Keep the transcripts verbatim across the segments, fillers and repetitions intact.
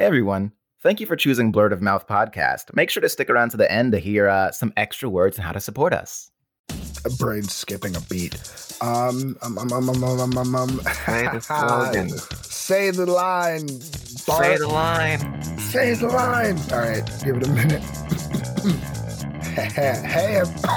Hey everyone, thank you for choosing Blurred of Mouth podcast. Make sure to stick around to the end to hear uh, some extra words on how to support us. A brain skipping a beat. Um, um, um, um, um, um, um, um. Say the slogan. Say the line. Bart. Say the line. Say the line. All right, give it a minute. Hey.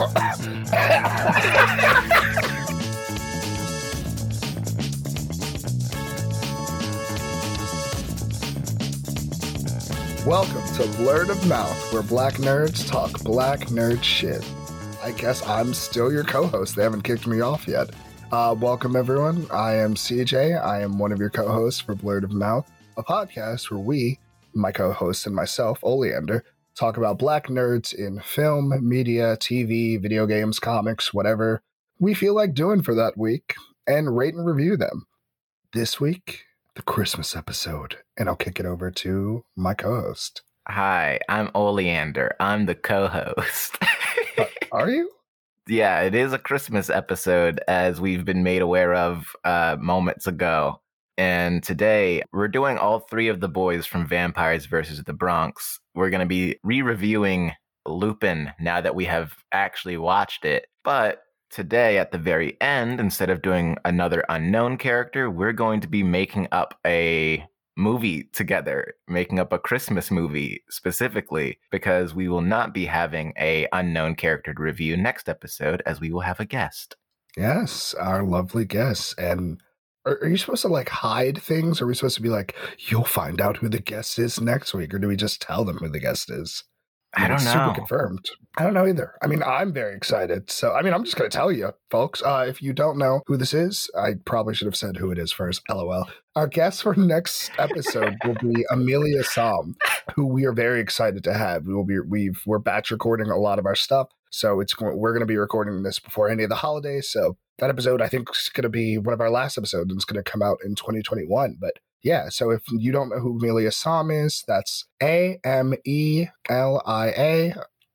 Welcome to Blurred of Mouth, where black nerds talk black nerd shit. I guess I'm still your co-host. They haven't kicked me off yet. Uh, welcome, everyone. I am C J. I am one of your co-hosts for Blurred of Mouth, a podcast where we, my co-host and myself, Oleander, talk about black nerds in film, media, T V, video games, comics, whatever we feel like doing for that week, and rate and review them. This week, the Christmas episode, and I'll kick it over to my co-host. Hi, I'm Oleander. I'm the co-host. uh, are you? Yeah, it is a Christmas episode, as we've been made aware of uh, moments ago. And today, we're doing all three of the boys from Vampires versus the Bronx. We're going to be re-reviewing Lupin now that we have actually watched it. But today, at the very end, instead of doing another unknown character, we're going to be making up a movie together, making up a Christmas movie specifically, because we will not be having a unknown character to review next episode, as we will have a guest. Yes, our lovely guest. And are, are you supposed to like hide things? Are we supposed to be like, you'll find out who the guest is next week? Or do we just tell them who the guest is? I, mean, I don't it's know. Super confirmed. I don't know either. I mean, I'm very excited. So, I mean, I'm just going to tell you, folks. Uh, if you don't know who this is, I probably should have said who it is first. LOL. Our guest for next episode will be Amelia Som, who we are very excited to have. We will be. We've we're batch recording a lot of our stuff, so it's going. We're going to be recording this before any of the holidays. So that episode, I think, is going to be one of our last episodes, and it's going to come out in twenty twenty-one. But yeah, so if you don't know who Amelia Som is, that's A M E L I A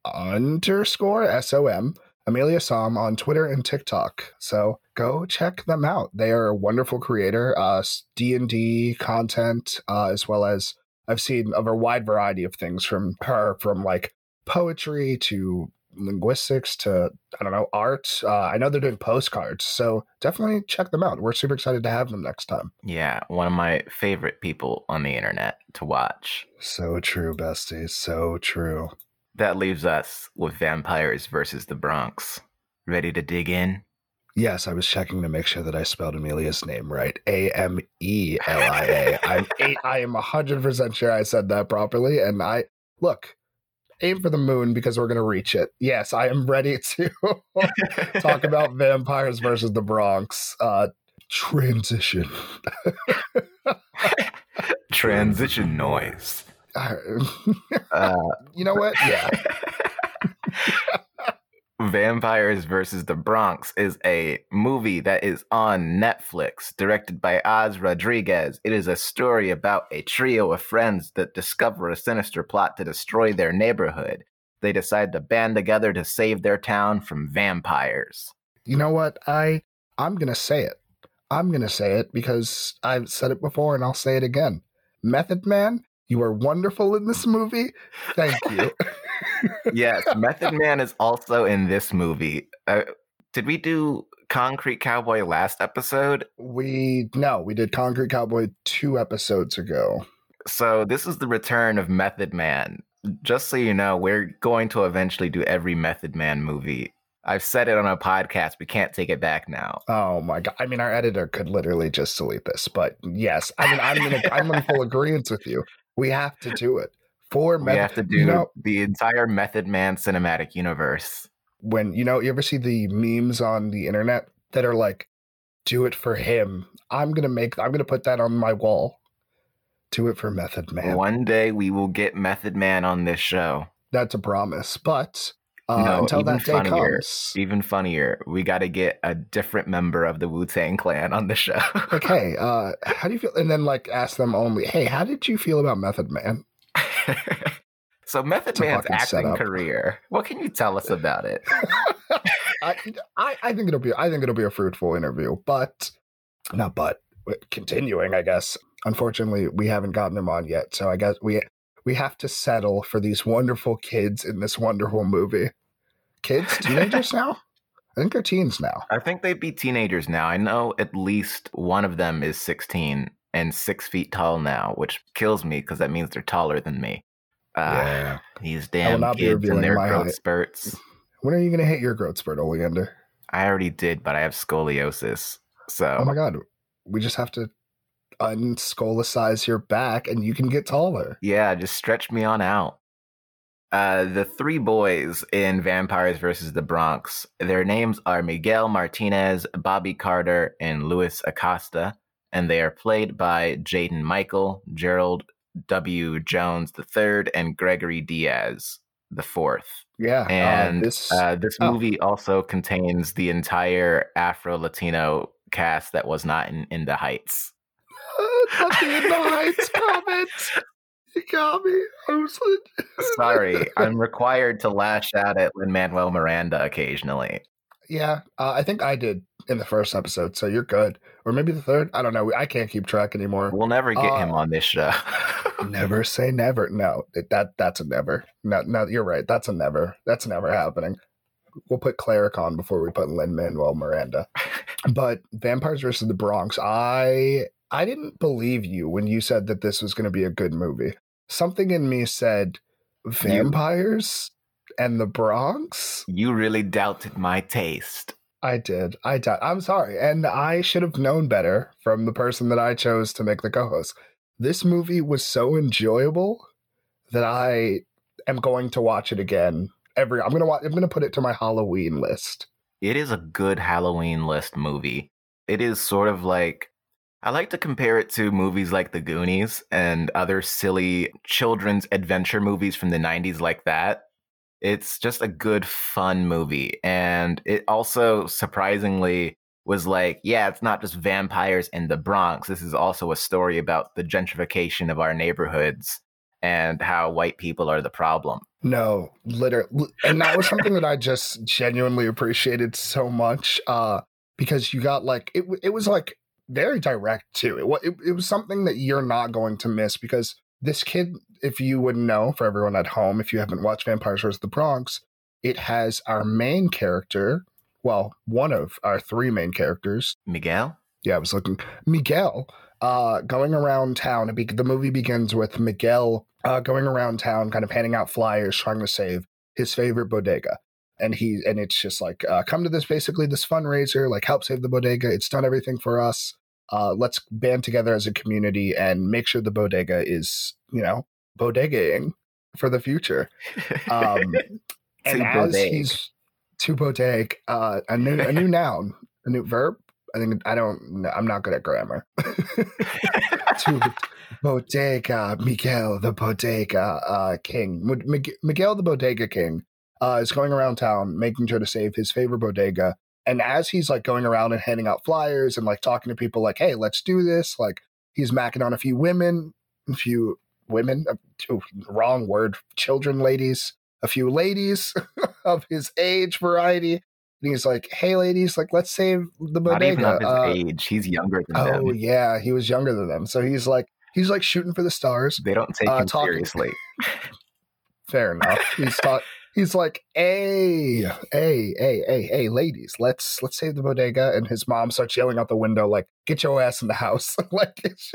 underscore S O M, Amelia Som on Twitter and TikTok. So go check them out. They are a wonderful creator, uh, D and D content, uh, as well as I've seen of a wide variety of things from her, from like poetry to linguistics to, I don't know, art. Uh, I know they're doing postcards, so definitely check them out. We're super excited to have them next time. Yeah, one of my favorite people on the internet to watch. So true, bestie. So true. That leaves us with Vampires versus the Bronx. Ready to dig in? Yes, I was checking to make sure that I spelled Amelia's name right. A M E L I A. I'm eight, I am one hundred percent sure I said that properly. And I, look, aim for the moon because we're going to reach it. Yes, I am ready to talk about Vampires versus the Bronx. Uh, transition. Transition noise. uh, you know what? Yeah. Vampires versus the Bronx is a movie that is on Netflix, directed by Oz Rodriguez. It is a story about a trio of friends that discover a sinister plot to destroy their neighborhood. They decide to band together to save their town from vampires. You know what? I, I'm going to say it. I'm going to say it because I've said it before and I'll say it again. Method Man, you are wonderful in this movie. Thank you. Yes, Method Man is also in this movie. Uh, did we do Concrete Cowboy last episode? We, no, we did Concrete Cowboy two episodes ago. So this is the return of Method Man. Just so you know, we're going to eventually do every Method Man movie. I've said it on a podcast. We can't take it back now. Oh my God. I mean, our editor could literally just delete this, but yes, I mean, I'm in, a, I'm in full agreement with you. We have to do it. For we Method, have to do you know, the entire Method Man cinematic universe. When, you know, you ever see the memes on the internet that are like, do it for him. I'm going to make, I'm going to put that on my wall. Do it for Method Man. One day we will get Method Man on this show. That's a promise. But uh, no, until even that day funnier, comes. Even funnier, we got to get a different member of the Wu-Tang Clan on the show. Like, hey, uh, how do you feel? And then like ask them only, hey, how did you feel about Method Man? So Method Man's acting setup. career, what can you tell us about it? I, I I think it'll be I think it'll be a fruitful interview, but not but continuing, I guess. unfortunately, we haven't gotten him on yet. So I guess we we have to settle for these wonderful kids in this wonderful movie. Kids, teenagers now? I think they're teens now. I think they'd be teenagers now. I know at least one of them is sixteen and six feet tall now, which kills me because that means they're taller than me. Uh, Yeah. These I will damn not be kids and revealing their my growth height. spurts. When are you going to hit your growth spurt, Oleander? I already did, but I have scoliosis. So Oh my God. We just have to unscolicize your back and you can get taller. yeah, just stretch me on out. Uh, the three boys in Vampires versus the Bronx, their names are Miguel Martinez, Bobby Carter, and Luis Acosta, and they are played by Jaden Michael, Gerald W. Jones the third, and Gregory Diaz the fourth. Yeah. And uh, this, uh, this oh. movie also contains the entire Afro-Latino cast that was not in, in the Heights. Not the In the Heights comments. You got me. I was like, Sorry, I'm required to lash out at Lin-Manuel Miranda occasionally. Yeah, uh, I think I did in the first episode, so you're good. Or maybe the third. I don't know. I can't keep track anymore. We'll never get Uh, him on this show. Never say never. No, that that's a never. No, no, you're right. That's a never. That's never happening. We'll put Cleric on before we put Lin-Manuel Miranda. But Vampires versus the Bronx, I I didn't believe you when you said that this was going to be a good movie. Something in me said vampires and the Bronx. You really doubted my taste. I did. I did. I'm sorry. And I should have known better from the person that I chose to make the co-host. This movie was so enjoyable that I am going to watch it again. Every I'm going to watch I'm going to put it to my Halloween list. It is a good Halloween list movie. It is sort of like, I like to compare it to movies like The Goonies and other silly children's adventure movies from the nineties like that. It's just a good, fun movie. And it also, surprisingly, was like, yeah, it's not just vampires in the Bronx. This is also a story about the gentrification of our neighborhoods and how white people are the problem. No, literally. And that was something that I just genuinely appreciated so much uh, because you got like, it, it was like very direct too. It, it, it was something that you're not going to miss because this kid, if you wouldn't know, for everyone at home, if you haven't watched Vampires versus the Bronx, it has our main character, well, one of our three main characters. Miguel? Yeah, I was looking. Miguel uh, going around town. It be, the movie begins with Miguel uh, going around town, kind of handing out flyers, trying to save his favorite bodega. And he and it's just like, uh, come to this, basically this fundraiser, like help save the bodega. It's done everything for us. Uh, let's band together as a community and make sure the bodega is, you know, bodegaing for the future. Um, and as bodeg. he's to bodeg, uh, a new a new noun, a new verb. I think I don't. I'm not good at grammar. To bodega, Miguel the bodega uh, king, Mig- Miguel the bodega king, uh, is going around town making sure to save his favorite bodega. And as he's like going around and handing out flyers and like talking to people, like, "Hey, let's do this!" Like he's macking on a few women, a few women, uh, wrong word, children, ladies, a few ladies of his age variety. And he's like, "Hey, ladies, like, let's save the bodega." Not even of his uh, age. He's younger than oh, them. Oh yeah, he was younger than them. So he's like, he's like shooting for the stars. They don't take uh, him talking- seriously. Fair enough. He's talk- He's like, "Hey, hey, hey, hey, hey, ladies, let's let's save the bodega." And his mom starts yelling out the window, like, "Get your ass in the house!" Like,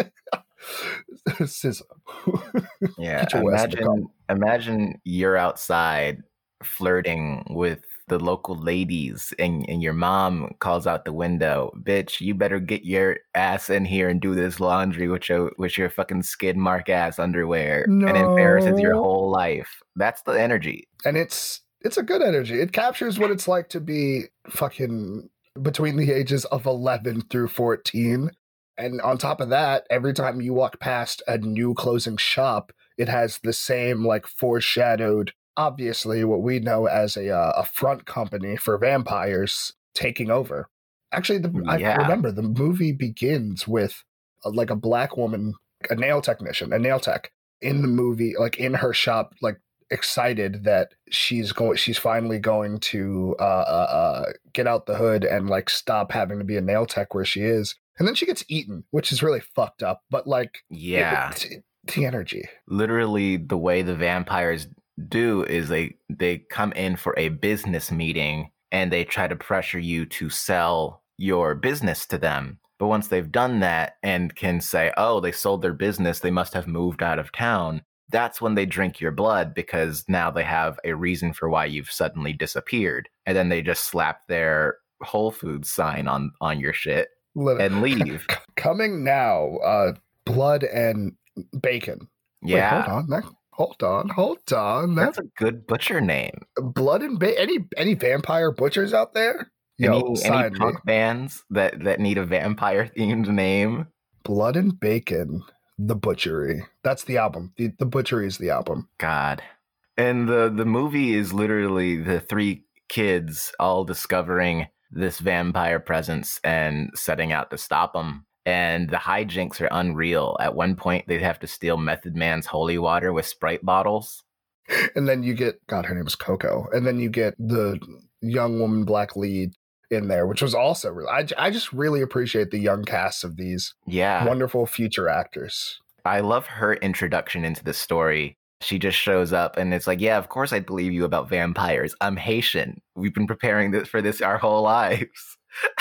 S Z A. Yeah, Get your ass in the car. imagine imagine you're outside flirting with the local ladies and, and your mom calls out the window, "Bitch, you better get your ass in here and do this laundry with your with your fucking skid mark ass underwear," No. and embarrasses your whole life. That's the energy. And it's it's a good energy. It captures what it's like to be fucking between the ages of eleven through fourteen. And on top of that, every time you walk past a new closing shop, it has the same like foreshadowed, obviously what we know as a uh, a front company for vampires taking over. Actually, the, Yeah. I remember the movie begins with uh, like a black woman, a nail technician, a nail tech in the movie, like in her shop, like excited that she's going, she's finally going to uh, uh, uh, get out the hood and like stop having to be a nail tech where she is. And then she gets eaten, which is really fucked up. But like, yeah, it, it, the energy. Literally, the way the vampires do is they they come in for a business meeting and they try to pressure you to sell your business to them. But once they've done that and can say, oh, they sold their business, they must have moved out of town. That's when they drink your blood, because now they have a reason for why you've suddenly disappeared. And then they just slap their Whole Foods sign on, on your shit and leave. Coming now, uh, blood and bacon. Yeah. Wait, hold on. That, hold on. Hold on. That, That's a good butcher name. Blood and bacon. Any, any vampire butchers out there? Any, Yo, any punk bands that, that need a vampire-themed name? Blood and Bacon, The Butchery. That's the album. The, the Butchery is the album. God. And the, the movie is literally the three kids all discovering this vampire presence and setting out to stop them. And the hijinks are unreal. At one point, they'd have to steal Method Man's holy water with Sprite bottles. And then you get, God, her name is Coco. And then you get the young woman black lead in there, which was also really, I, I just really appreciate the young cast of these yeah. wonderful future actors. I love her introduction into the story. She just shows up and it's like, yeah, of course I believe you about vampires. I'm Haitian. We've been preparing this for this our whole lives.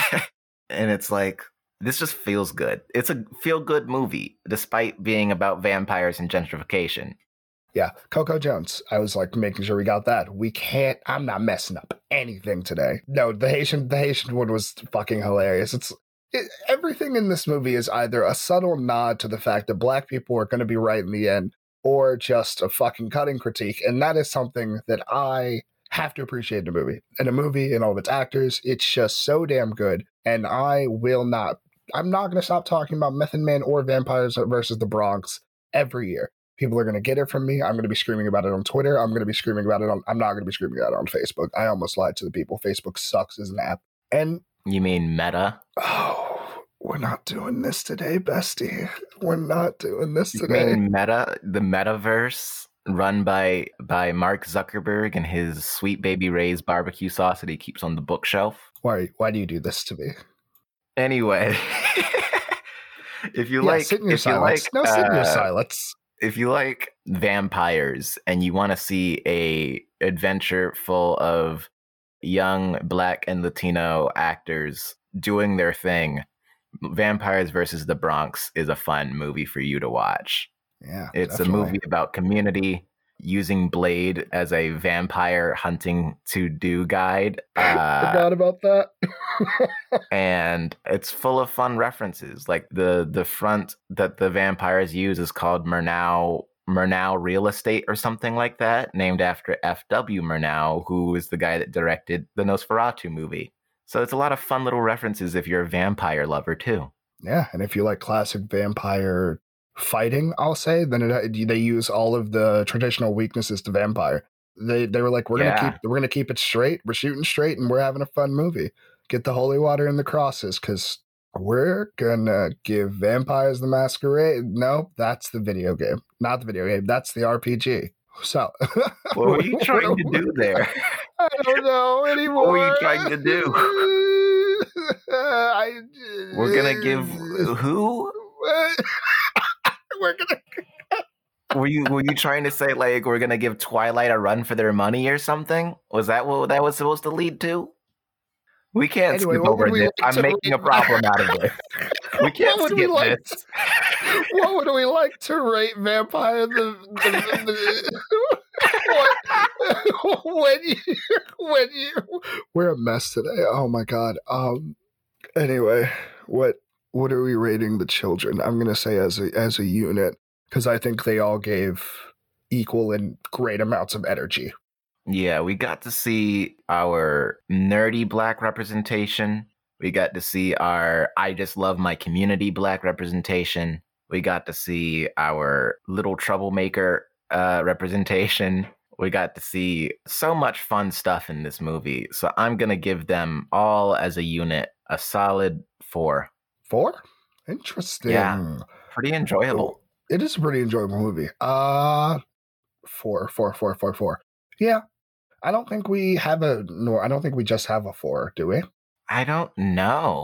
And it's like, this just feels good. It's a feel-good movie, despite being about vampires and gentrification. Yeah, Coco Jones. I was like making sure we got that. We can't. I'm not messing up anything today. No, the Haitian, the Haitian one was fucking hilarious. It's it, everything in this movie is either a subtle nod to the fact that black people are going to be right in the end, or just a fucking cutting critique. And that is something that I have to appreciate in a movie. In a movie, and all of its actors, it's just so damn good. And I will not. I'm not going to stop talking about Method Man or Vampires versus the Bronx every year. People are going to get it from me. I'm going to be screaming about it on Twitter. I'm going to be screaming about it on, I'm not going to be screaming about it on Facebook. I almost lied to the people. Facebook sucks as an app. And you mean Meta? Oh, we're not doing this today, bestie. We're not doing this you today. Mean Meta, the metaverse run by, by Mark Zuckerberg and his Sweet Baby Ray's barbecue sauce that he keeps on the bookshelf. Why, why do you do this to me? Anyway, if you yeah, like, sit in your if silence. you like, no, uh, sit in your silence. If you like vampires and you want to see a adventure full of young Black and Latino actors doing their thing, Vampires versus the Bronx is a fun movie for you to watch. Yeah, it's definitely. a movie about community, using Blade as a vampire hunting to do guide. Uh, Forgot about that. And it's full of fun references. Like the the front that the vampires use is called Murnau Murnau Real Estate or something like that, named after F W Murnau, who is the guy that directed the Nosferatu movie. So it's a lot of fun little references if you're a vampire lover too. Yeah, and if you like classic vampire fighting, I'll say, then it, they use all of the traditional weaknesses to vampire. They they were like, we're Yeah. gonna keep we're gonna keep it straight. We're shooting straight, and we're having a fun movie. Get the holy water and the crosses, because we're gonna give Vampires the Masquerade. No, that's the video game, not the video game. That's the R P G. So, What were you trying to do there? I don't know anymore. What were you trying to do? I, We're gonna give who? We're gonna. Were you were you trying to say like we're gonna give Twilight a run for their money or something? Was that what that was supposed to lead to? We can't Anyway, skip what over would we this. like I'm to making a rate- problem out of this. We can't What would we skip like this. What would we like to rate Vampire the, the, the what, when you when you we're a mess today. Oh my god. Um anyway, what what are we rating the children? I'm gonna say as a as a unit, because I think they all gave equal and great amounts of energy. Yeah, we got to see our nerdy Black representation. We got to see our I just love my community Black representation. We got to see our little troublemaker uh, representation. We got to see so much fun stuff in this movie. So I'm going to give them all as a unit a solid four. Four? Interesting. Yeah. Pretty enjoyable. It is a pretty enjoyable movie. Uh four, four, four, four, four. Yeah. I don't think we have a nor I don't think we just have a four, do we? I don't know.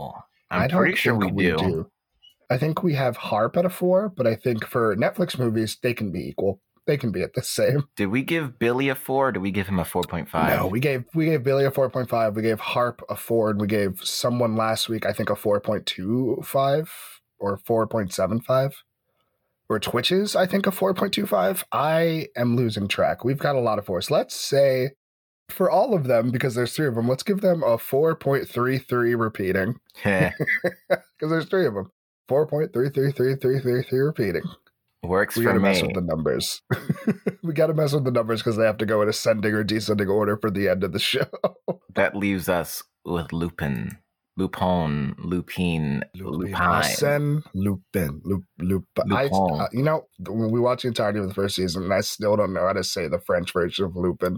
I'm I don't pretty sure think we do. do. I think we have Harp at a four, but I think for Netflix movies, they can be equal. They can be at the same. Did we give Billy a four or did we give him a four point five? No, we gave we gave Billy a four point five. We gave Harp a four, and we gave someone last week, I think, a four point two five or four point seven five. Or Twitches, I think, a four point two five. I am losing track. We've got a lot of fours. Let's say for all of them, because there's three of them, let's give them a four point three three repeating. Because there's three of them. four point three three three three three three repeating. Works we for gotta me. mess with the numbers. We gotta mess with the numbers because they have to go in ascending or descending order for the end of the show. That leaves us with Lupin, Lupin, Lupin, Lupin. Arsène Lupin. Lup, Lup, I, uh, you know, we watched the entirety of the first season, and I still don't know how to say the French version of Lupin.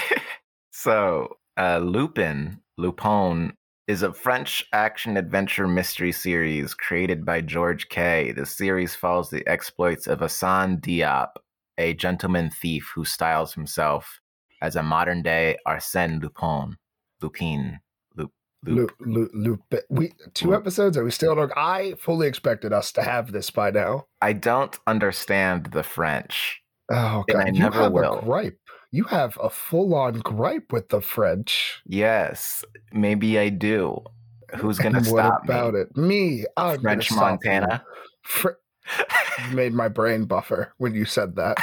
So, uh, Lupin, Lupin, is a French action-adventure mystery series created by George Kay. The series follows the exploits of Arsène Diop, a gentleman thief who styles himself as a modern-day Arsène Lupin. Lupin. Lup, Lup. Lup, Lup, Lup. We, two Lup. episodes, and we still don't... I fully expected us to have this by now. I don't understand the French. Oh, and God. I You never have will. a gripe. You have a full-on gripe with the French. Yes, maybe I do. Who's going to And stop what about me? it? Me. I'm French gonna stop Montana? you. Fr- you made my brain buffer when you said that.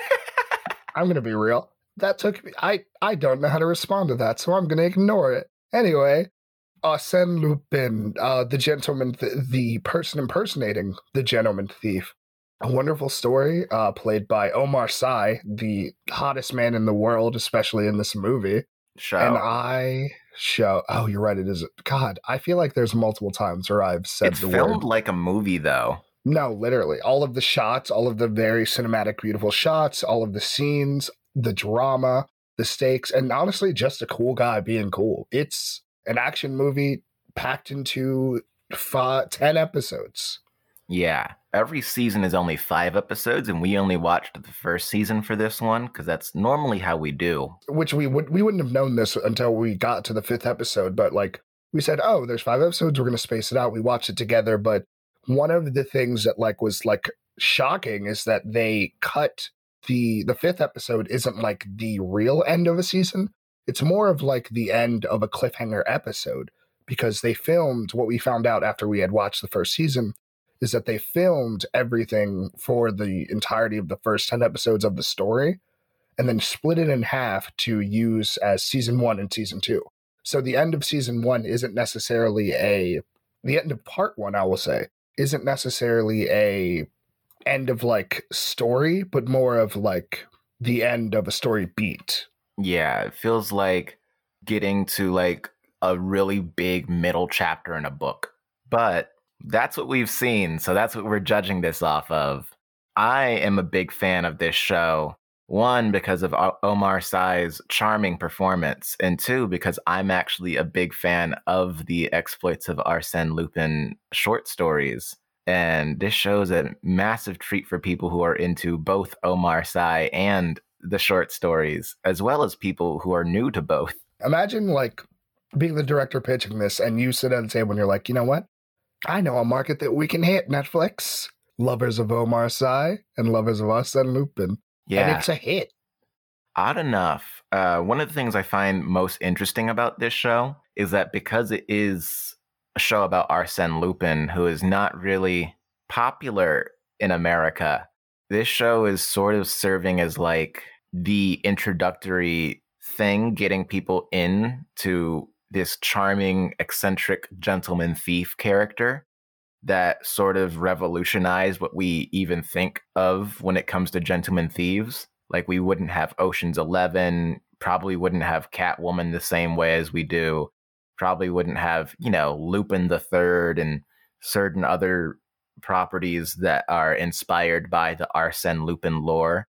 I'm going to be real. That took me... I, I don't know how to respond to that, so I'm going to ignore it. Anyway, Arsène Lupin, uh, the gentleman, th- the person impersonating the gentleman thief. A wonderful story, uh, played by Omar Sy, the hottest man in the world, especially in this movie. Show. And I show. Oh, you're right. It is. God, I feel like there's multiple times where I've said it's the filmed word. like a movie, though. No, literally. All of the shots, all of the very cinematic, beautiful shots, all of the scenes, the drama, the stakes, and honestly, just a cool guy being cool. It's an action movie packed into five, ten episodes. Yeah. Every season is only five episodes, and we only watched the first season for this one, because that's normally how we do. Which we would we wouldn't have known this until we got to the fifth episode, but like we said, oh, there's five episodes, we're gonna space it out. We watched it together, but one of the things that like was like shocking is that they cut the the fifth episode isn't like the real end of a season. It's more of like the end of a cliffhanger episode, because they filmed what we found out after we had watched the first season is that they filmed everything for the entirety of the first ten episodes of the story and then split it in half to use as season one and season two. So the end of season one isn't necessarily a, the end of part one, I will say, isn't necessarily a end of like story, but more of like the end of a story beat. Yeah, it feels like getting to like a really big middle chapter in a book. But that's what we've seen, so that's what we're judging this off of. I am a big fan of this show. One, because of Omar Sy's charming performance, and two, because I'm actually a big fan of the exploits of Arsène Lupin short stories. And this show is a massive treat for people who are into both Omar Sy and the short stories, as well as people who are new to both. Imagine like being the director pitching this, and you sit at a table and you're like, you know what? I know a market that we can hit, Netflix. Lovers of Omar Sy and lovers of Arsène Lupin. Yeah. And it's a hit. Odd enough, uh, one of the things I find most interesting about this show is that because it is a show about Arsène Lupin, who is not really popular in America, this show is sort of serving as like the introductory thing, getting people in to this charming, eccentric gentleman thief character that sort of revolutionized what we even think of when it comes to gentleman thieves. Like, we wouldn't have Ocean's Eleven, probably wouldn't have Catwoman the same way as we do, probably wouldn't have, you know, Lupin the Third and certain other properties that are inspired by the Arsène Lupin lore.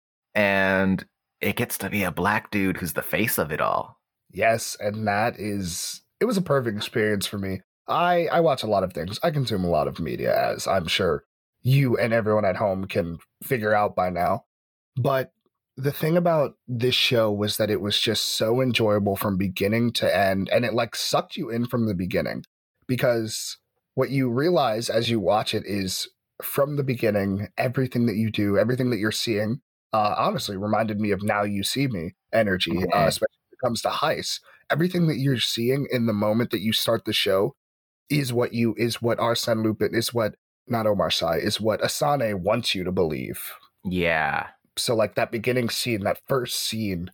And it gets to be a black dude who's the face of it all. Yes, and that is, it was a perfect experience for me. I, I watch a lot of things. I consume a lot of media, as I'm sure you and everyone at home can figure out by now. But the thing about this show was that it was just so enjoyable from beginning to end, and it like sucked you in from the beginning. Because what you realize as you watch it is from the beginning, everything that you do, everything that you're seeing, uh, honestly reminded me of Now You See Me energy, Mhm. uh, especially when it comes to heist. Everything that you're seeing in the moment that you start the show is what you is what Arsène Lupin is what not Omar Sy is what Asane wants you to believe. Yeah. So like that beginning scene, that first scene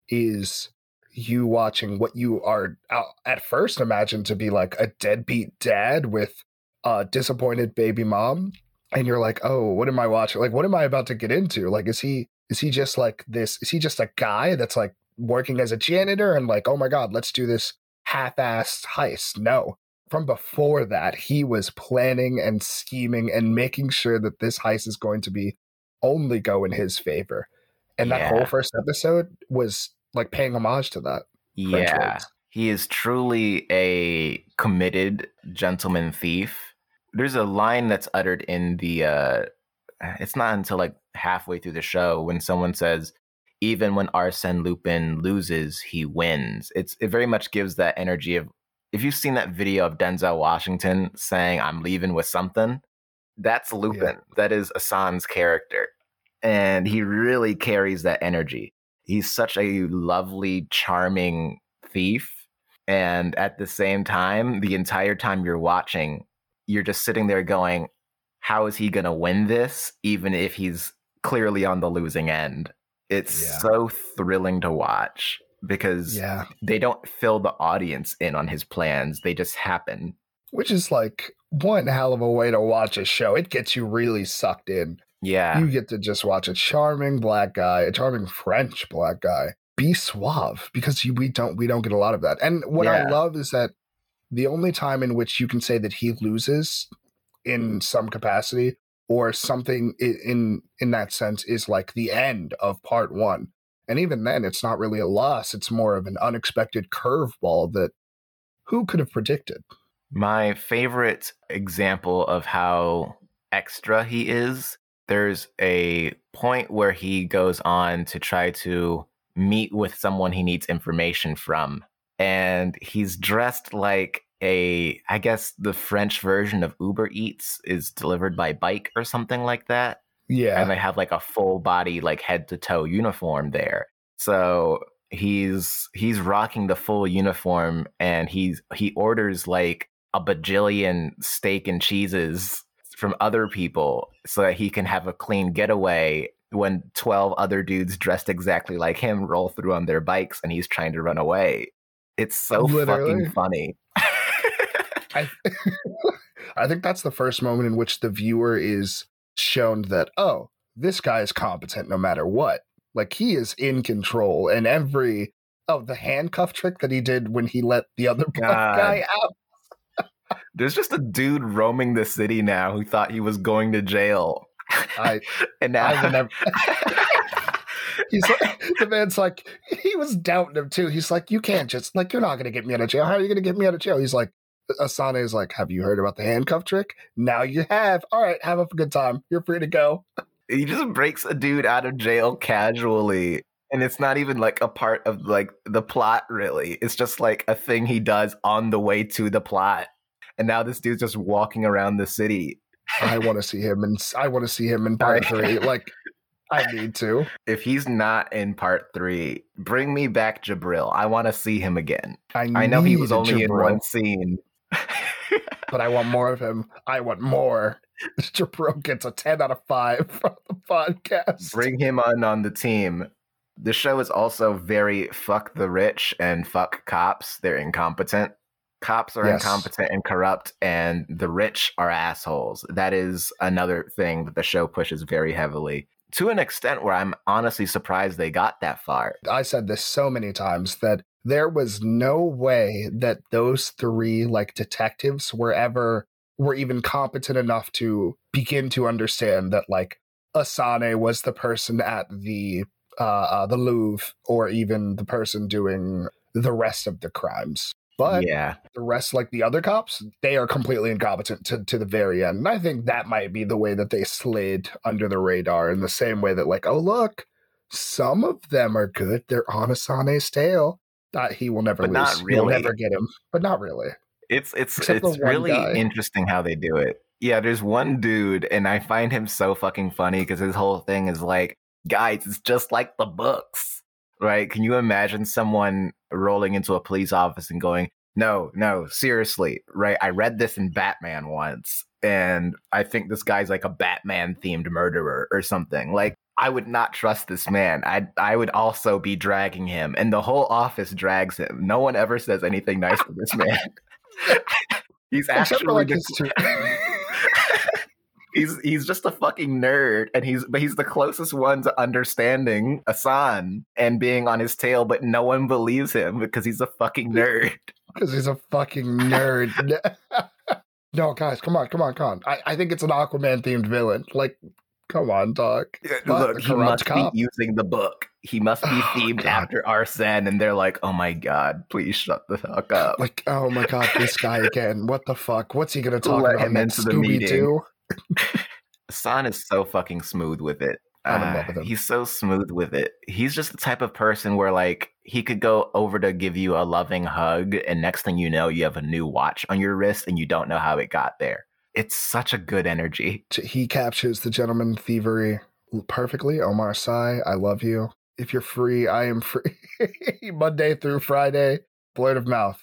is you watching what you are uh, at first imagined to be like a deadbeat dad with a disappointed baby mom, and you're like, oh, what am I watching? Like, what am I about to get into? Like, is he is he just like this? Is he just a guy that's like working as a janitor and like, oh my god, let's do this half-assed heist? No. From before that, he was planning and scheming and making sure that this heist is going to be only go in his favor. And that Yeah. whole first episode was like paying homage to that. French Yeah. words. He is truly a committed gentleman thief. There's a line that's uttered in the, uh, it's not until like halfway through the show when someone says, even when Arsène Lupin loses, he wins. It's It very much gives that energy of, if you've seen that video of Denzel Washington saying, I'm leaving with something, that's Lupin. Yeah. That is Hassan's character. And he really carries that energy. He's such a lovely, charming thief. And at the same time, the entire time you're watching, you're just sitting there going, how is he going to win this, even if he's clearly on the losing end? It's Yeah. so thrilling to watch because Yeah. they don't fill the audience in on his plans. They just happen. Which is like one hell of a way to watch a show. It gets you really sucked in. Yeah. You get to just watch a charming black guy, a charming French black guy, be suave, because you, we don't we don't get a lot of that. And what I Yeah. love is that the only time in which you can say that he loses in some capacity or something i- in in that sense is like the end of part one. And even then, it's not really a loss. It's more of an unexpected curveball that who could have predicted? My favorite example of how extra he is, there's a point where he goes on to try to meet with someone he needs information from. And he's dressed like a, I guess the French version of Uber Eats is delivered by bike or something like that. Yeah. And they have like a full body, like head to toe uniform there. So he's he's rocking the full uniform, and he's he orders like a bajillion steak and cheeses from other people so that he can have a clean getaway when twelve other dudes dressed exactly like him roll through on their bikes and he's trying to run away. It's so Literally. fucking funny. I, I think that's the first moment in which the viewer is shown that, oh, this guy is competent no matter what. Like, he is in control. And every, oh, the handcuff trick that he did when he let the other black God. guy out. There's just a dude roaming the city now who thought he was going to jail. I, and now I would never. He's like, the man's like, he was doubting him too. He's like, you can't just, like, you're not going to get me out of jail. How are you going to get me out of jail? He's like, Asane is like, have you heard about the handcuff trick? Now you have. All right, have a good time. You're free to go. He just breaks a dude out of jail casually. And it's not even like a part of like the plot, really. It's just like a thing he does on the way to the plot. And now this dude's just walking around the city. I want to see him, and I want to see him in part three. Like, I need to. If he's not in part three, bring me back Jabril. I want to see him again. I, I know he was need only in Jabril, one scene. but I want more of him. I want more. Jabril gets a ten out of five from the podcast. Bring him on on the team. The show is also very fuck the rich and fuck cops. They're incompetent. Cops are Yes. incompetent and corrupt, and the rich are assholes. That is another thing that the show pushes very heavily, to an extent where I'm honestly surprised they got that far. I said this so many times that there was no way that those three like detectives were ever were even competent enough to begin to understand that like Asane was the person at the uh, uh the Louvre, or even the person doing the rest of the crimes. But Yeah. the rest, like the other cops, they are completely incompetent to, to the very end. And I think that might be the way that they slid under the radar, in the same way that, like, oh, look, some of them are good. They're on Asane's tail. That he will never But lose. not He will really. never get him. But not really. It's it's Except for it's one really guy. interesting how they do it. Yeah, there's one dude, and I find him so fucking funny because his whole thing is like, guys, it's just like the books, right? Can you imagine someone rolling into a police office and going, no, no, seriously, right? I read this in Batman once, and I think this guy's like a Batman-themed murderer or something. Like, I would not trust this man. I I would also be dragging him, and the whole office drags him. No one ever says anything nice to this man. He's Except for actually like the, his two. he's he's just a fucking nerd, and he's but he's the closest one to understanding Asan and being on his tail, but no one believes him because he's a fucking nerd. Because he's a fucking nerd. No, guys, come on, come on, come on. I, I think it's an Aquaman themed villain. Like, come on, dog. What, Look, the he corrupt must cop? be using the book. He must be Oh, themed God. after Arsene, and they're like, "Oh my god, please shut the fuck up." Like, oh my god, this guy again. What the fuck? What's he gonna talk Let about him next? into the Scooby meeting. Doo? Asan is so fucking smooth with it. I'm in Uh, love with him. he's so smooth with it. He's just the type of person where like he could go over to give you a loving hug, and next thing you know, you have a new watch on your wrist, and you don't know how it got there. It's such a good energy. He captures the gentleman thievery perfectly. Omar Sy, I love you. If you're free, I am free. Monday through Friday, blurt of mouth.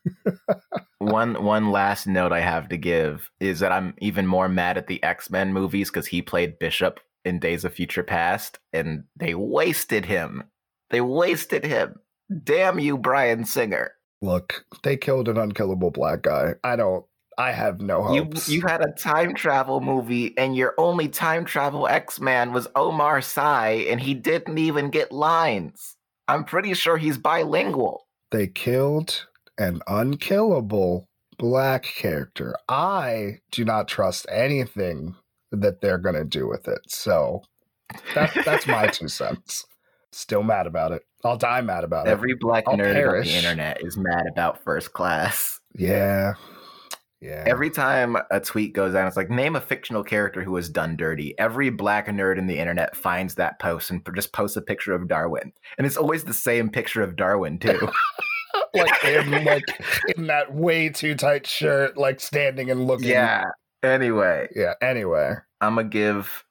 One one last note I have to give is that I'm even more mad at the X-Men movies because he played Bishop in Days of Future Past, and they wasted him. They wasted him. Damn you, Bryan Singer. Look, they killed an unkillable black guy. I don't, I have no You hopes. you had a time travel movie, and your only time travel X-Man was Omar Sy, and he didn't even get lines. I'm pretty sure he's bilingual. They killed an unkillable black character. I do not trust anything that they're going to do with it. So that, that's my two cents. Still mad about it. I'll die mad about it. Every black I'll nerd perish. on the internet is mad about First Class. Yeah. Yeah. Every time a tweet goes out, it's like, name a fictional character who was done dirty. Every black nerd in the internet finds that post and just posts a picture of Darwin. And it's always the same picture of Darwin, too. like in like in that way too tight shirt, like standing and looking. Yeah. Anyway, Yeah. Anyway. I'm going to give...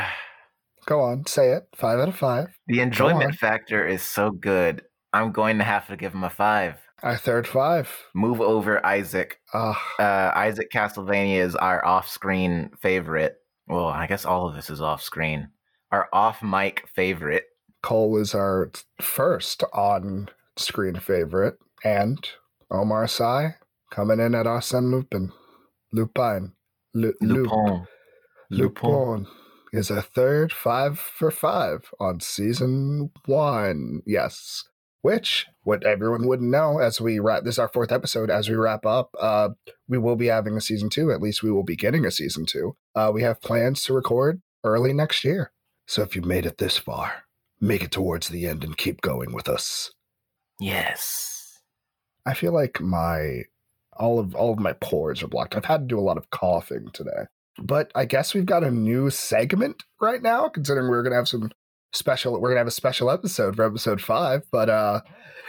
Go on, say it. Five out of five. The on. enjoyment factor is so good. I'm going to have to give him a five. Our third five. Move over Isaac. Ah, Uh, Isaac Castlevania is our off-screen favorite. Well, I guess all of this is off-screen. Our off-mic favorite. Cole is our first on-screen favorite, and Omar Sy coming in at Arsene Lupin. Lupin. Lu- Lup- Lupin. Lupin is a third five for five on season one. Yes. Which, what everyone wouldn't know as we wrap, this is our fourth episode, as we wrap up, uh, we will be having a season two. At least we will be getting a season two. Uh, we have plans to record early next year. So if you made it this far, make it towards the end and keep going with us. Yes. I feel like my, all of, all of my pores are blocked. I've had to do a lot of coughing today. But I guess we've got a new segment right now, considering we're going to have some special, we're going to have a special episode for episode five, but uh,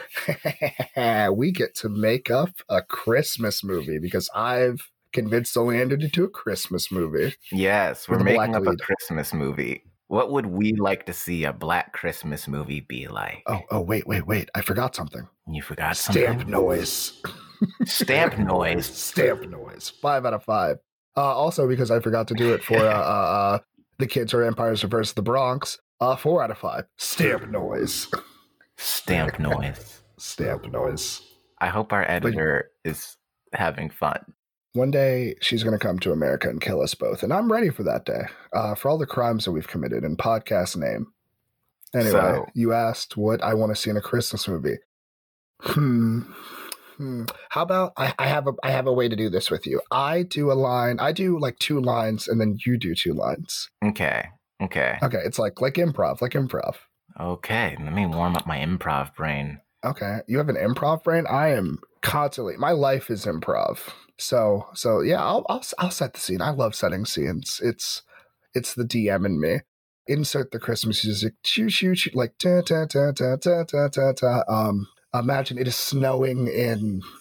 we get to make up a Christmas movie because I've convinced Oleander to do a Christmas movie. Yes, we're With a making black up a lead. Christmas movie. What would we like to see a black Christmas movie be like? Oh, oh, wait, wait, wait. I forgot something. You forgot Stamp something? noise. Stamp noise. Stamp noise. Five out of five. Uh, also, because I forgot to do it for uh, uh, uh, the Kids Are Empires versus the Bronx, uh, four out of five. Stamp noise. Stamp noise. Stamp noise. I hope our editor is having fun. One day, she's going to come to America and kill us both, and I'm ready for that day, uh, for all the crimes that we've committed in podcast name. Anyway, So- you asked what I want to see in a Christmas movie. Hmm. Hmm. How about I, I have a I have a way to do this with you. I do a line. I do like two lines, and then you do two lines. Okay. Okay. Okay, it's like like improv, like improv. Okay. Let me warm up my improv brain. Okay, you have an improv brain. I am constantly. My life is improv. So so yeah, I'll I'll I'll set the scene. I love setting scenes. It's it's the D M in me. Insert the Christmas music. Choo choo choo. Like ta ta ta ta ta ta ta ta. Um. Imagine it is snowing in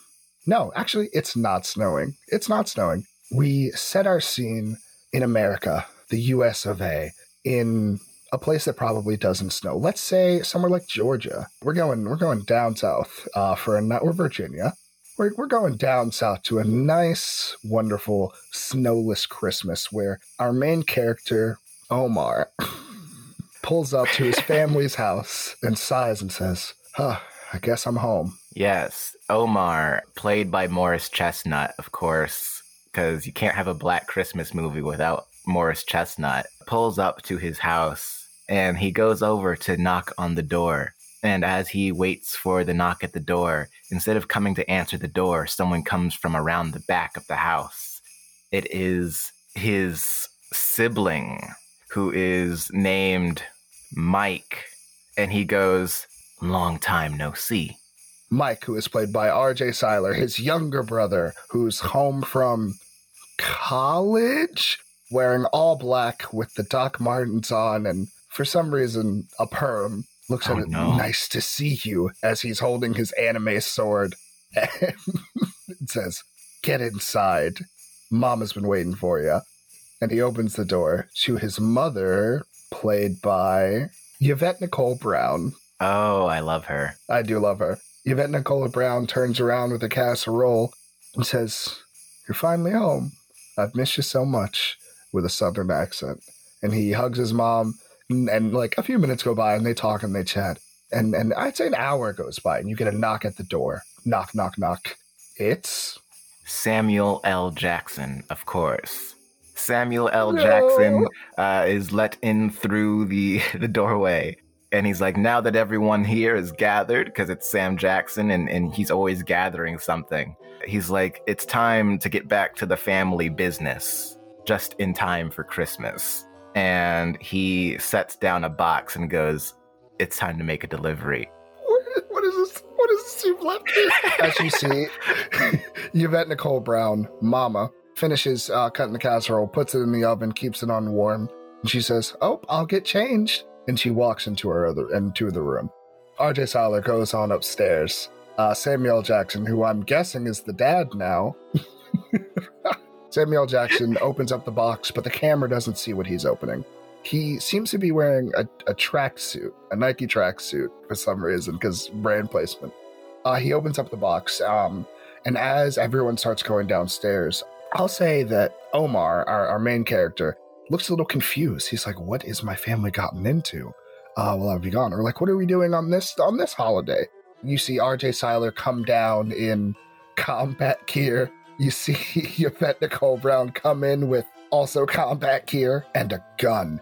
No, actually, it's not snowing. It's not snowing. We set our scene in America, the U S of A, in a place that probably doesn't snow. Let's say somewhere like Georgia. We're going we're going down south uh, for a night, or Virginia. We're, we're going down south to a nice, wonderful, snowless Christmas where our main character, Omar, pulls up to his family's house and sighs and says, huh, I guess I'm home. Yes, Omar, played by Morris Chestnut, of course, because you can't have a Black Christmas movie without Morris Chestnut, pulls up to his house and he goes over to knock on the door. And as he waits for the knock at the door, instead of coming to answer the door, someone comes from around the back of the house. It is his sibling, who is named Mike. And he goes, long time no see. Mike, who is played by R J Cyler, his younger brother, who's home from college, wearing all black with the Doc Martens on, and for some reason, a perm. Looks Oh, at it, no. nice to see you, as he's holding his anime sword. And it says, get inside. Mama's been waiting for you. And he opens the door to his mother, played by Yvette Nicole Brown. Oh, I love her. I do love her. Yvette Nicole Brown turns around with a casserole and says, you're finally home. I've missed you so much, with a southern accent. And he hugs his mom, and, and like a few minutes go by and they talk and they chat. And and I'd say an hour goes by and you get a knock at the door. Knock, knock, knock. It's Samuel L. Jackson, of course. Samuel L. No. Jackson uh, is let in through the, the doorway. And he's like, now that everyone here is gathered, because it's Sam Jackson and, and he's always gathering something. He's like, it's time to get back to the family business, just in time for Christmas. And he sets down a box and goes, it's time to make a delivery. What, what is this? What is this you've left here? As you see, Yvette Nicole Brown, Mama, finishes uh, cutting the casserole, puts it in the oven, keeps it on warm. And she says, oh, I'll get changed. And she walks into her other into the room. R J Cyler goes on upstairs. Uh, Samuel Jackson, who I'm guessing is the dad now. Samuel Jackson opens up the box, but the camera doesn't see what he's opening. He seems to be wearing a, a tracksuit, a Nike tracksuit for some reason, because brand placement. Uh, he opens up the box, um, and as everyone starts going downstairs, I'll say that Omar, our, our main character, looks a little confused. He's like, what is my family gotten into uh, while I've been gone? Or like, what are we doing on this on this holiday? You see R J Cyler come down in combat gear. You see Yvette Nicole Brown come in with also combat gear and a gun.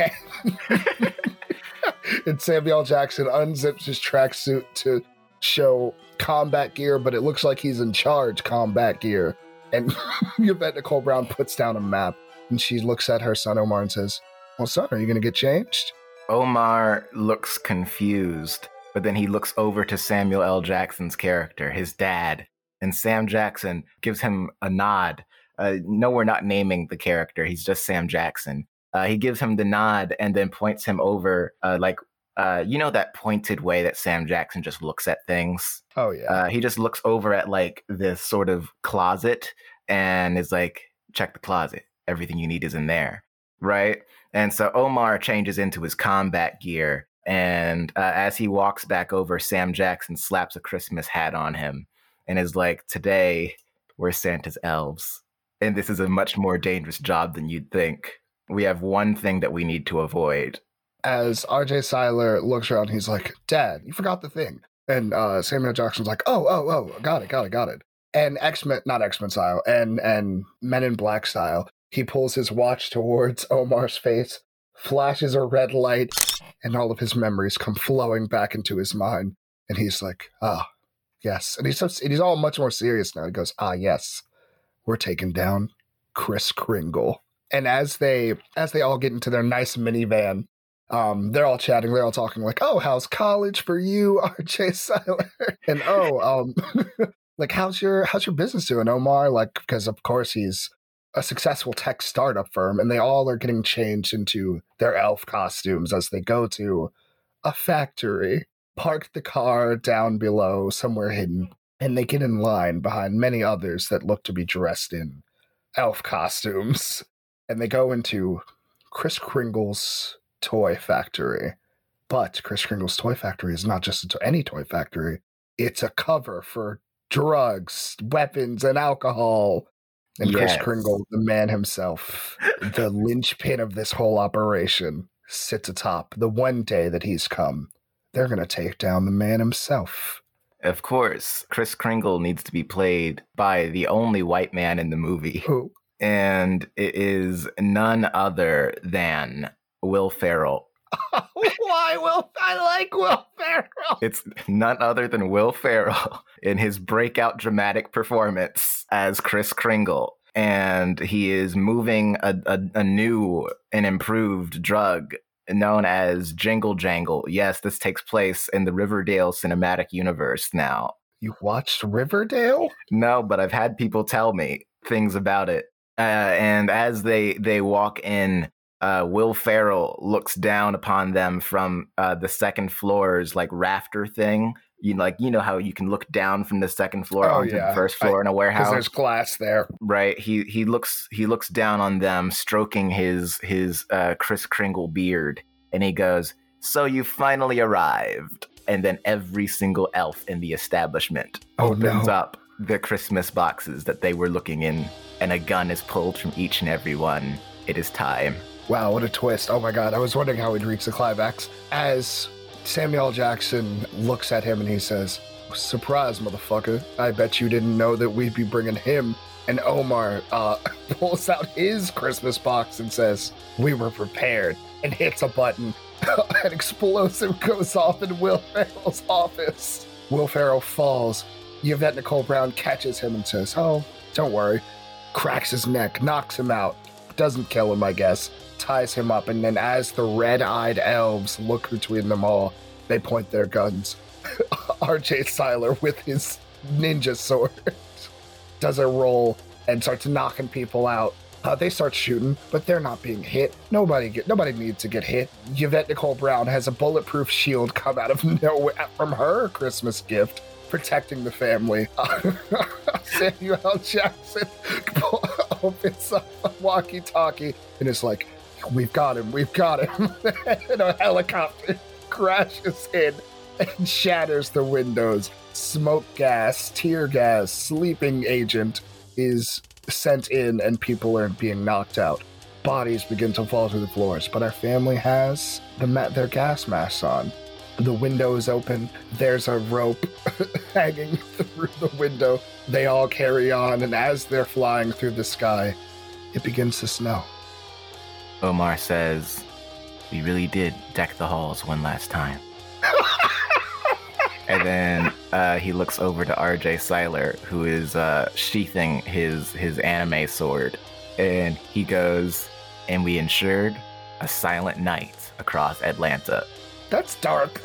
And Samuel Jackson unzips his tracksuit to show combat gear, but it looks like he's in charge combat gear. And Yvette Nicole Brown puts down a map. And she looks at her son, Omar, and says, well, son, are you going to get changed? Omar looks confused, but then he looks over to Samuel L. Jackson's character, his dad, and Sam Jackson gives him a nod. Uh, no, we're not naming the character. He's just Sam Jackson. Uh, he gives him the nod and then points him over, uh, like, uh, you know, that pointed way that Sam Jackson just looks at things. Oh, yeah. Uh, he just looks over at like this sort of closet and is like, check the closet. Everything you need is in there, right? And so Omar changes into his combat gear, and uh, as he walks back over, Sam Jackson slaps a Christmas hat on him and is like, today, we're Santa's elves. And this is a much more dangerous job than you'd think. We have one thing that we need to avoid. As R J Cyler looks around, he's like, Dad, you forgot the thing. And uh, Samuel Jackson's like, oh, oh, oh, got it, got it, got it. And X-Men, not X-Men style, and, and Men in Black style, he pulls his watch towards Omar's face, flashes a red light, and all of his memories come flowing back into his mind. And he's like, ah, yes. And he's, so, and he's all much more serious now. He goes, ah, yes, we're taking down Kris Kringle. And as they as they all get into their nice minivan, um, they're all chatting. They're all talking like, oh, how's college for you, R J Cyler? And oh, um, like, how's your how's your business doing, Omar? Like, because of course he's a successful tech startup firm, and they all are getting changed into their elf costumes as they go to a factory, park the car down below somewhere hidden, and they get in line behind many others that look to be dressed in elf costumes, and they go into Kris Kringle's toy factory. But Kris Kringle's toy factory is not just a to- any toy factory. It's a cover for drugs, weapons, and alcohol. And Yes. Kris Kringle, the man himself, the linchpin of this whole operation, sits atop. The one day that he's come, they're going to take down the man himself. Of course, Kris Kringle needs to be played by the only white man in the movie. Who? And it is none other than Will Ferrell. Why Will? I like Will Ferrell. It's none other than Will Ferrell in his breakout dramatic performance as Kris Kringle. And he is moving a, a, a new and improved drug known as Jingle Jangle. Yes, this takes place in the Riverdale cinematic universe now. You watched Riverdale? No, but I've had people tell me things about it. Uh, and as they, they walk in, uh, Will Ferrell looks down upon them from uh, the second floor's like rafter thing. You like you know how you can look down from the second floor Oh, onto yeah. the first floor I- in a Because warehouse. there's glass there. Right. He he looks he looks down on them, stroking his his uh, Kris Kringle beard, and he goes, "So you finally arrived." And then every single elf in the establishment Oh, opens no. up the Christmas boxes that they were looking in, and a gun is pulled from each and every one. It is time. Wow, what a twist. Oh my god, I was wondering how we'd reach the climax. As Samuel L. Jackson looks at him and he says, "Surprise, motherfucker. I bet you didn't know that we'd be bringing him." And Omar uh, pulls out his Christmas box and says, "We were prepared," and hits a button. An explosive goes off in Will Ferrell's office. Will Ferrell falls. Yvette Nicole Brown catches him and says, "Oh, don't worry." Cracks his neck, knocks him out. Doesn't kill him, I guess. Ties him up, and then as the red-eyed elves look between them all, they point their guns. R J Cyler, with his ninja sword, does a roll and starts knocking people out. Uh, they start shooting, but they're not being hit. Nobody get, nobody needs to get hit. Yvette Nicole Brown has a bulletproof shield come out of nowhere from her Christmas gift, protecting the family. Uh, Samuel L. Jackson opens up a walkie-talkie and is like, "We've got him, we've got him." And a helicopter crashes in and shatters the windows. Smoke gas, tear gas, sleeping agent is sent in, and people are being knocked out. Bodies begin to fall to the floors, but our family has the ma- their gas masks on. The window is open. There's a rope hanging through the window. They all carry on, and as they're flying through the sky, it begins to snow. Omar says, "We really did deck the halls one last time." And then uh, he looks over to R J Cyler, who is uh, sheathing his his anime sword, and he goes, "And we ensured a silent night across Atlanta." That's dark.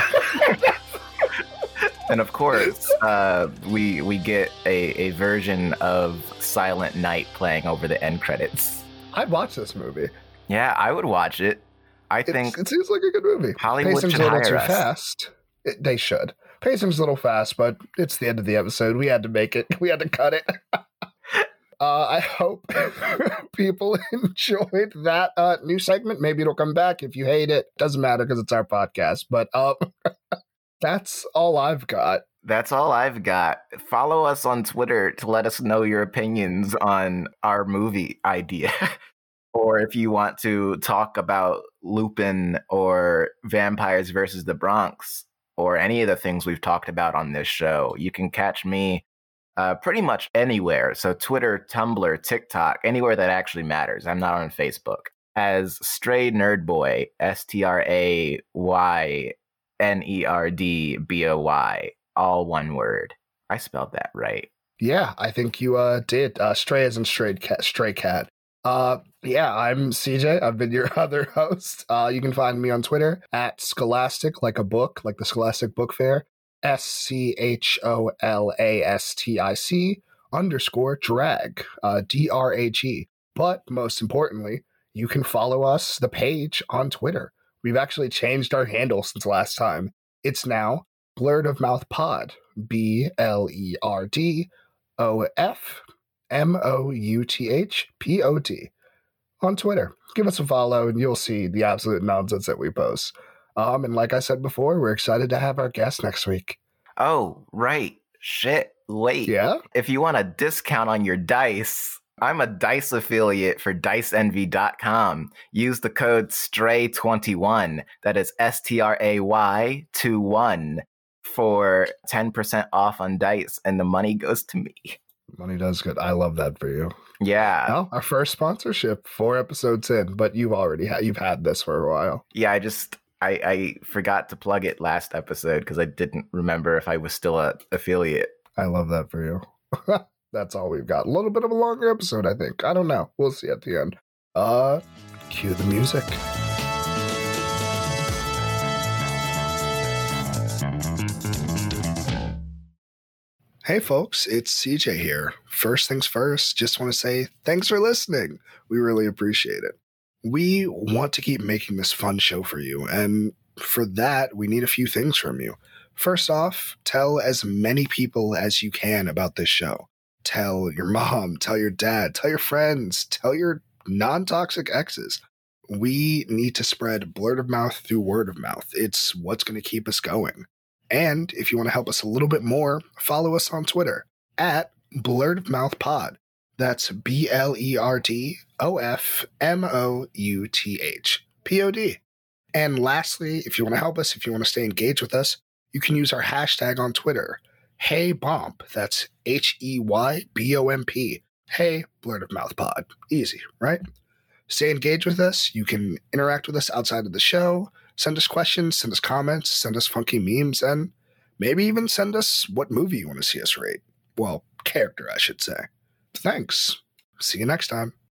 And of course, uh, we we get a, a version of Silent Night playing over the end credits. I'd watch this movie. Yeah, I would watch it. I It's, think it seems like a good movie. Hollywood Pacing's should a little hire too us. fast. It, they should. Pacing's a little fast, but it's the end of the episode. We had to make it. We had to cut it. uh, I hope people enjoyed that uh, new segment. Maybe it'll come back. If you hate it, doesn't matter because it's our podcast. But um, that's all I've got. That's all I've got. Follow us on Twitter to let us know your opinions on our movie idea. Or if you want to talk about Lupin or Vampires versus the Bronx or any of the things we've talked about on this show, you can catch me uh, pretty much anywhere. So Twitter, Tumblr, TikTok, anywhere that actually matters. I'm not on Facebook. As Stray Nerd Boy, S T R A Y N E R D B O Y, all one word. I spelled that right. Yeah, I think you uh, did. Uh, Stray as in strayed cat, stray cat. Uh, yeah, I'm C J. I've been your other host. Uh, you can find me on Twitter at Scholastic, like a book, like the Scholastic Book Fair. S C H O L A S T I C underscore drag, uh, D R A G. But most importantly, you can follow us, the page, on Twitter. We've actually changed our handle since last time. It's now Blurred of Mouth Pod, B L E R D O F M O U T H P O D on Twitter. Give us a follow and you'll see the absolute nonsense that we post. Um, and like I said before, we're excited to have our guest next week. Oh, right. Shit. Wait. Yeah? If you want a discount on your dice, I'm a dice affiliate for dice envy dot com. Use the code stray twenty-one. That is S T R A Y twenty-one for ten percent off on dice, and the money goes to me. Money does good. I love that for you. Yeah. Well, our first sponsorship, four episodes in, but you've already had you've had this for a while. Yeah, I just I, I forgot to plug it last episode because I didn't remember if I was still a affiliate. I love that for you. That's all we've got. A little bit of a longer episode, I think. I don't know. We'll see at the end. Uh, cue the music. Hey folks, it's C J here. First things first, just want to say thanks for listening. We really appreciate it. We want to keep making this fun show for you, and for that, we need a few things from you. First off, tell as many people as you can about this show. Tell your mom, tell your dad, tell your friends, tell your non-toxic exes. We need to spread blurred of mouth through word of mouth. It's what's going to keep us going. And if you want to help us a little bit more, follow us on Twitter at Blurred of Mouth Pod. That's B L E R D O F M O U T H P O D. And lastly, if you want to help us, if you want to stay engaged with us, you can use our hashtag on Twitter. Hey Bomp. That's H E Y B O M P. Hey Blurred of Mouth Pod. Easy, right? Stay engaged with us. You can interact with us outside of the show. Send us questions, send us comments, send us funky memes, and maybe even send us what movie you want to see us rate. Well, character, I should say. Thanks. See you next time.